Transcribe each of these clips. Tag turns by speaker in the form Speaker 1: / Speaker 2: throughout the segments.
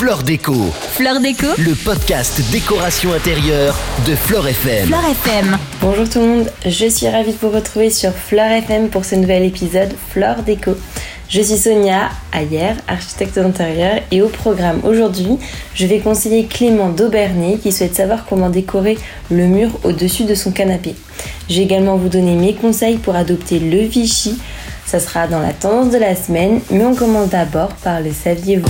Speaker 1: Fleur Déco.
Speaker 2: Fleur Déco,
Speaker 1: Le podcast décoration intérieure de Fleur FM.
Speaker 2: Fleur FM.
Speaker 3: Bonjour tout le monde, je suis ravie de vous retrouver sur Fleur FM pour ce nouvel épisode Fleur Déco. Je suis Sonia, Ayer, architecte d'intérieur, et au programme aujourd'hui, je vais conseiller Clément d'Aubernay qui souhaite savoir comment décorer le mur au-dessus de son canapé. Je vais également vous donner mes conseils pour adopter le Vichy. Ça sera dans la tendance de la semaine, mais on commence d'abord par le saviez-vous.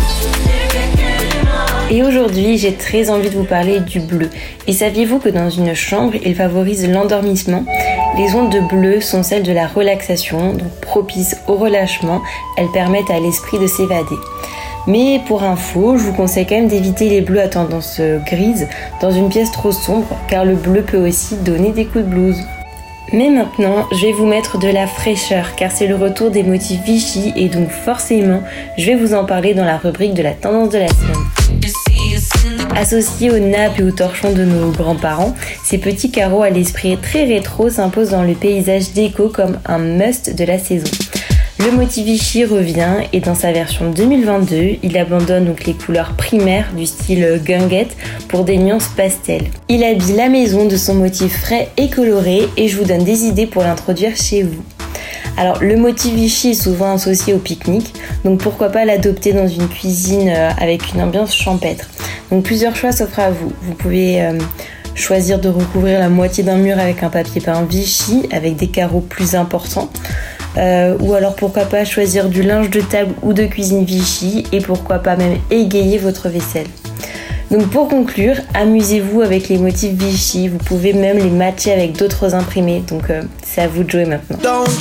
Speaker 3: Et aujourd'hui, j'ai très envie de vous parler du bleu. Et saviez-vous que dans une chambre, il favorise l'endormissement ? Les ondes de bleu sont celles de la relaxation, donc propices au relâchement. Elles permettent à l'esprit de s'évader. Mais pour info, je vous conseille quand même d'éviter les bleus à tendance grise dans une pièce trop sombre, car le bleu peut aussi donner des coups de blues. Mais maintenant, je vais vous mettre de la fraîcheur, car c'est le retour des motifs Vichy, et donc forcément, je vais vous en parler dans la rubrique de la tendance de la semaine. Associés aux nappes et aux torchons de nos grands-parents, ces petits carreaux à l'esprit très rétro s'imposent dans le paysage déco comme un must de la saison. Le motif Vichy revient et dans sa version 2022, il abandonne donc les couleurs primaires du style guinguette pour des nuances pastel. Il habille la maison de son motif frais et coloré et je vous donne des idées pour l'introduire chez vous. Alors le motif Vichy est souvent associé au pique-nique, donc pourquoi pas l'adopter dans une cuisine avec une ambiance champêtre. Donc plusieurs choix s'offrent à vous. Vous pouvez choisir de recouvrir la moitié d'un mur avec un papier peint Vichy avec des carreaux plus importants. Ou alors pourquoi pas choisir du linge de table ou de cuisine Vichy et pourquoi pas même égayer votre vaisselle. Donc pour conclure, amusez-vous avec les motifs Vichy, vous pouvez même les matcher avec d'autres imprimés, donc c'est à vous de jouer maintenant.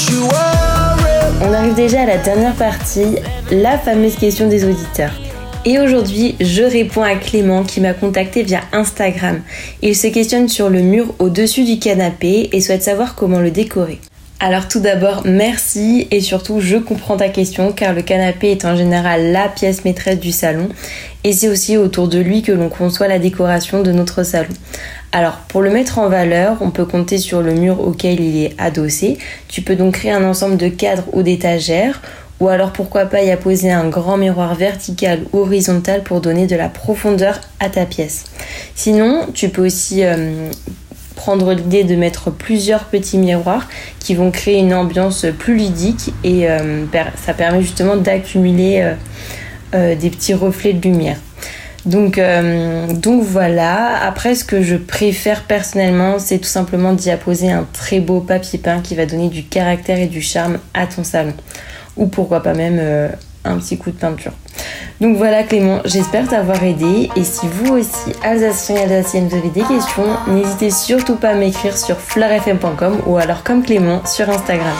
Speaker 3: On arrive déjà à la dernière partie, la fameuse question des auditeurs. Et aujourd'hui, je réponds à Clément qui m'a contacté via Instagram. Il se questionne sur le mur au-dessus du canapé et souhaite savoir comment le décorer. Alors tout d'abord, merci et surtout je comprends ta question car le canapé est en général la pièce maîtresse du salon et c'est aussi autour de lui que l'on conçoit la décoration de notre salon. Alors pour le mettre en valeur, on peut compter sur le mur auquel il est adossé. Tu peux donc créer un ensemble de cadres ou d'étagères ou alors pourquoi pas y apposer un grand miroir vertical ou horizontal pour donner de la profondeur à ta pièce. Sinon, tu peux aussi prendre l'idée de mettre plusieurs petits miroirs qui vont créer une ambiance plus ludique et ça permet justement d'accumuler des petits reflets de lumière. Donc voilà, après ce que je préfère personnellement, c'est tout simplement d'y apposer un très beau papier peint qui va donner du caractère et du charme à ton salon. Ou pourquoi pas même un petit coup de peinture. Donc voilà Clément, j'espère t'avoir aidé et si vous aussi, Alsaciens et Alsaciennes, vous avez des questions, n'hésitez surtout pas à m'écrire sur fleurfm.com ou alors comme Clément sur Instagram.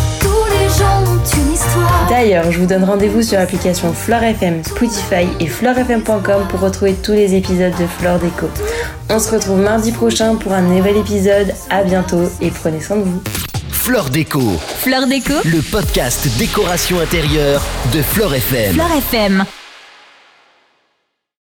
Speaker 3: D'ailleurs, je vous donne rendez-vous sur l'application Fleur FM, Spotify et fleurfm.com pour retrouver tous les épisodes de Fleur Déco. On se retrouve mardi prochain pour un nouvel épisode, à bientôt et prenez soin de vous.
Speaker 1: Fleur Déco.
Speaker 2: Fleur Déco,
Speaker 1: Le podcast décoration intérieure de Fleur FM.
Speaker 2: Fleur FM.